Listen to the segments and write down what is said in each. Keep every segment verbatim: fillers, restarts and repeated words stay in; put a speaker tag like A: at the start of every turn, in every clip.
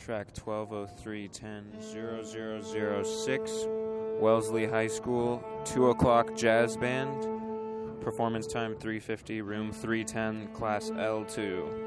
A: track twelve oh three ten zero zero zero six, Wellesley High School, two o'clock jazz band, performance time three fifty, room three ten, class L two.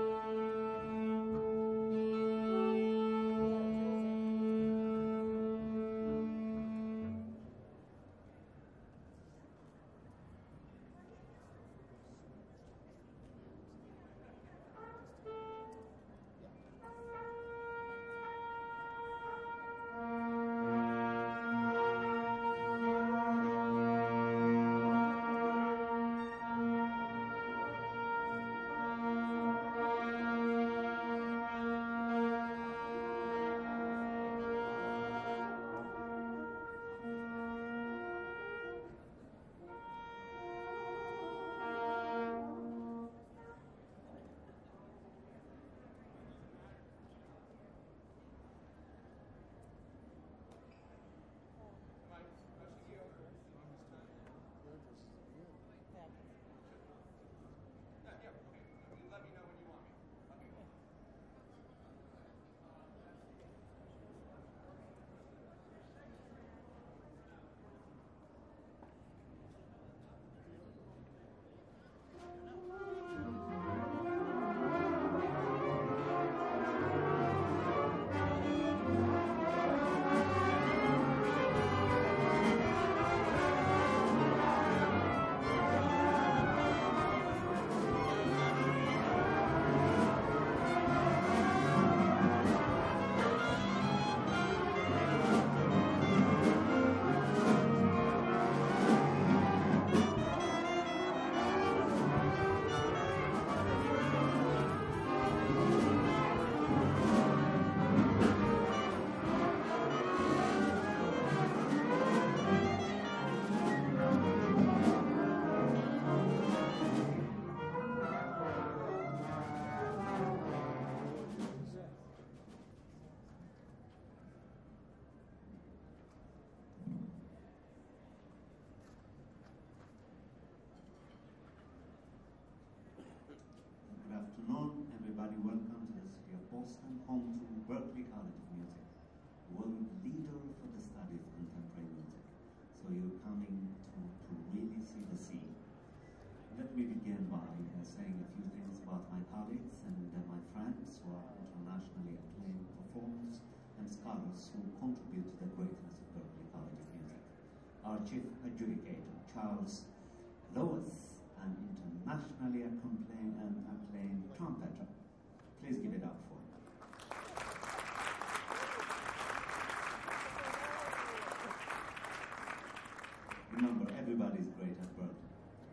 B: Everybody, welcome to the city of Boston, home to Berklee College of Music, world leader for the study of contemporary music. So you're coming to, to really see the scene. Let me begin by uh, saying a few things about my colleagues and uh, my friends who are internationally acclaimed performers and scholars who contribute to the greatness of Berklee College of Music. Our chief adjudicator, Charles Lewis, an internationally acclaimed, and acclaimed trumpeter. Please give it up for him. Remember, everybody's great at Berklee.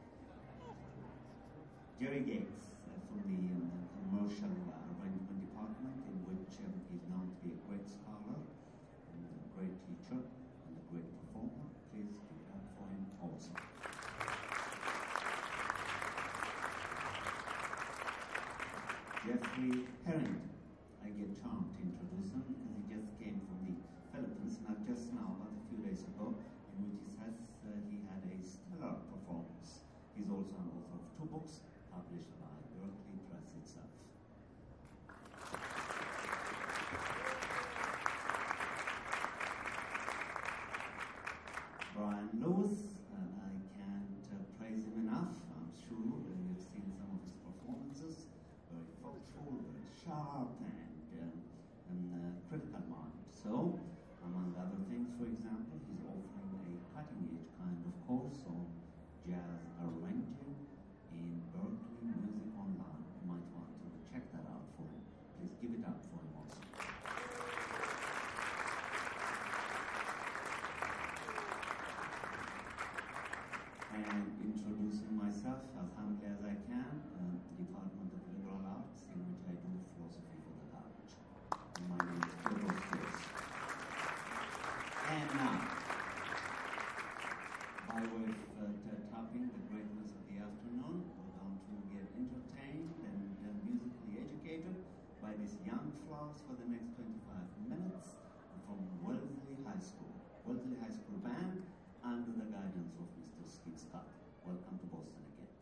B: Jerry Gates uh, from the um, commercial uh, arrangement department, in which um, he's known to be a great scholar, and a great teacher, and a great performer. Please give it up for him also. Jeffrey Harrington. I get charmed to introduce him because he just came from the Philippines, not just now, but a few days ago, in which he says uh, he had a stellar performance. He's also an author of two books published by Berklee Press itself. Brian Lewis, uh, I can't uh, praise him enough. I'm sure uh, you've seen some of his performances. Very thoughtful, very sharp, and, um, and uh, critical mind. So, among other things, for example, he's offering a cutting-edge kind of course on jazz arranging in Berklee Music Online. You might want to check that out for him. Please give it up for him also. And introducing myself as humbly as I can, uh, the Department of Liberal Arts, in which I do philosophy for the college. And my name is Theodore Stewart. And now, by way of uh, t- topping the greatness of the afternoon, we're going to get entertained and uh, musically educated by these young flowers for the next twenty-five minutes from Wellesley High School. Wellesley High School Band, under the guidance of Mister Skid Scott. Welcome to Boston again.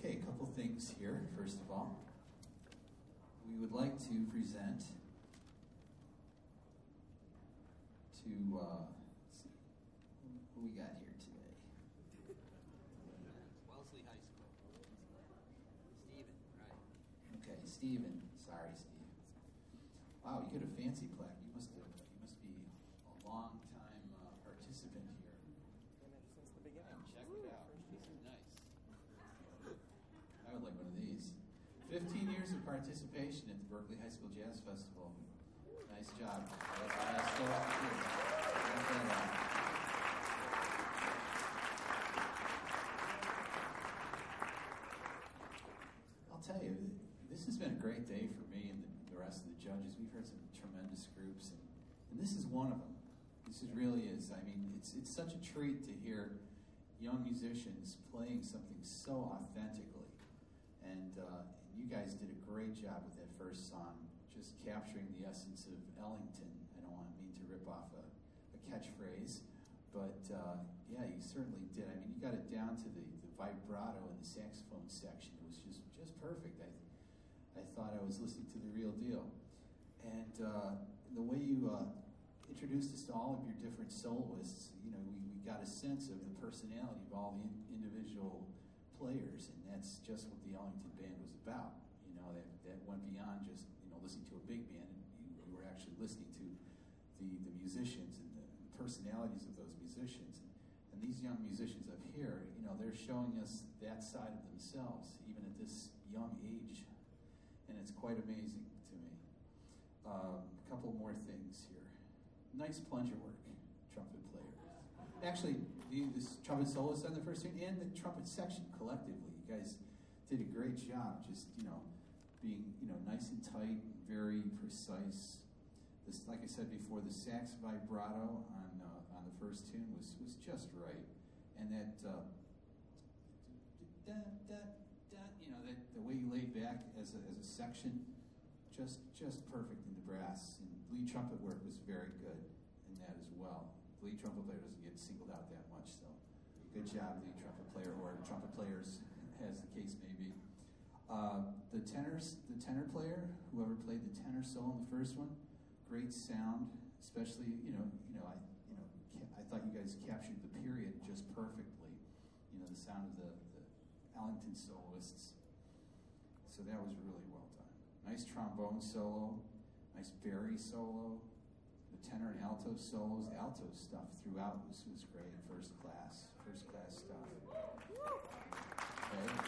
C: Okay, a couple things here. First of all, we would like to present to, uh, let's see, who we got here today?
D: Wellesley High School. Stephen, right.
C: Okay, Stephen. Sorry, Steve. Wow, you get a fancy plaque. You must have, you must be a long time uh, participant here.
D: Since the beginning. Check it out. This is nice.
C: I would like one of these. fifteen years of participation at the Berkeley High School Jazz Festival. Nice job. That's the last goal. I'll tell you, this has been a great day for me and the, the rest of the judges. We've heard some tremendous groups, and, and this is one of them. This is really is. I mean, it's it's such a treat to hear young musicians playing something so authentically. And, uh, and you guys did a great job with that first song, just capturing the essence of Ellington. I don't want mean to rip off a, a catchphrase, but uh, yeah, you certainly did. I mean, you got it down to the, the vibrato in the saxophone section. It was just, just perfect. I, I thought I was listening to the real deal. And uh, the way you uh, introduced us to all of your different soloists, you know, we, we got a sense of the personality of all the in, individual players, and that's just what the Ellington Band was about. You know, that, that went beyond just, you know, listening to a big band, and you, you were actually listening to the, the musicians and the personalities of those musicians. And, and these young musicians up here, you know, they're showing us that side of themselves, even at this young age, and it's quite amazing to me. Um, a couple more things here. Nice plunger work, trumpet player. Actually, the this trumpet soloist on the first tune and the trumpet section collectively, you guys did a great job. Just, you know, being, you know, nice and tight, very precise. This, like I said before, the sax vibrato on uh, on the first tune was was just right, and that uh, da, da, da, you know, that the way you laid back as a, as a section, just just perfect in the brass. And lead trumpet work was very good in that as well. The lead trumpet player doesn't get singled out that much, so good job, lead trumpet player, or trumpet players, as the case may be. Uh, the tenors, the tenor player, whoever played the tenor solo in the first one, great sound, especially, you know, you know, I, you know, ca- I thought you guys captured the period just perfectly. You know, the sound of the, the Ellington soloists. So that was really well done. Nice trombone solo, nice Barry solo. The tenor and alto solos, alto stuff throughout was, was great, first class, first class stuff. Okay.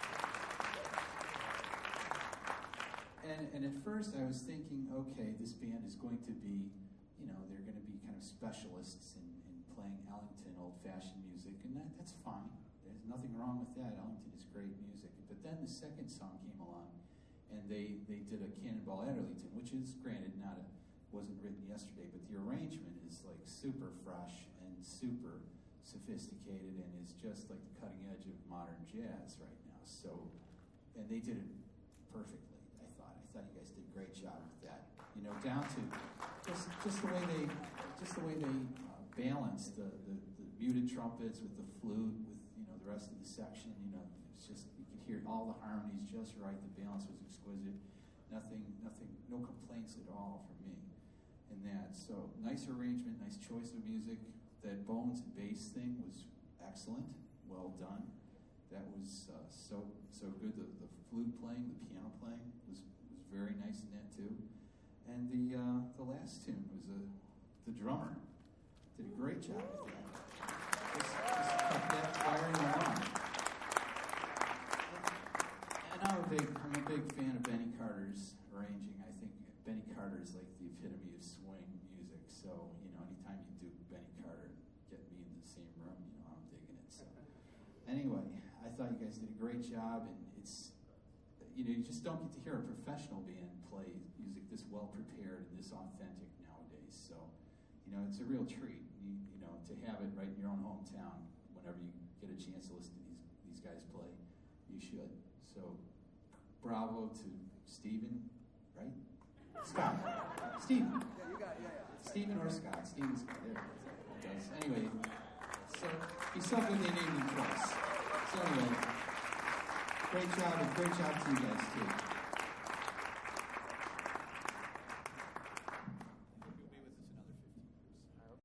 C: And, and at first I was thinking, okay, this band is going to be, you know, they're going to be kind of specialists in, in playing Ellington old-fashioned music, and that, that's fine. There's nothing wrong with that. Ellington is great music. But then the second song came along, and they, they did a Cannonball Adderleyton, which is, granted, not a wasn't written yesterday, but the arrangement is like super fresh and super sophisticated and is just like the cutting edge of modern jazz right now. So, and they did it perfectly, I thought. I thought you guys did a great job with that. You know, down to just just the way they just the way they uh, balanced the, the, the muted trumpets with the flute, with, you know, the rest of the section. You know, it was just, you could hear all the harmonies just right. The balance was exquisite. Nothing, nothing, no complaints at all from me in that. So nice arrangement, nice choice of music. That bones and bass thing was excellent, well done. That was uh, so so good. The, the flute playing, the piano playing was was very nice in that too. And the uh, the last tune was a uh, the drummer did a great job with that. Just, just kept that firing along. And I'm a big I'm a big fan of Benny Carter's arranging. I think Benny Carter is like the epitome of swing music. So, you know, anytime you do Benny Carter, get me in the same room, you know, I'm digging it. So, anyway, I thought you guys did a great job, and it's, you know, you just don't get to hear a professional band play music this well prepared and this authentic nowadays. So, you know, it's a real treat, you, you know, to have it right in your own hometown. Whenever you get a chance to listen to these these guys play, you should. So, bravo to Stephen, right? Scott. Stephen.
D: Yeah, you got it. Yeah, yeah.
C: Stephen or Scott. Stephen's there. It does. Anyway, so he's so good they named him twice. So anyway, Great job, and great job to you guys, too.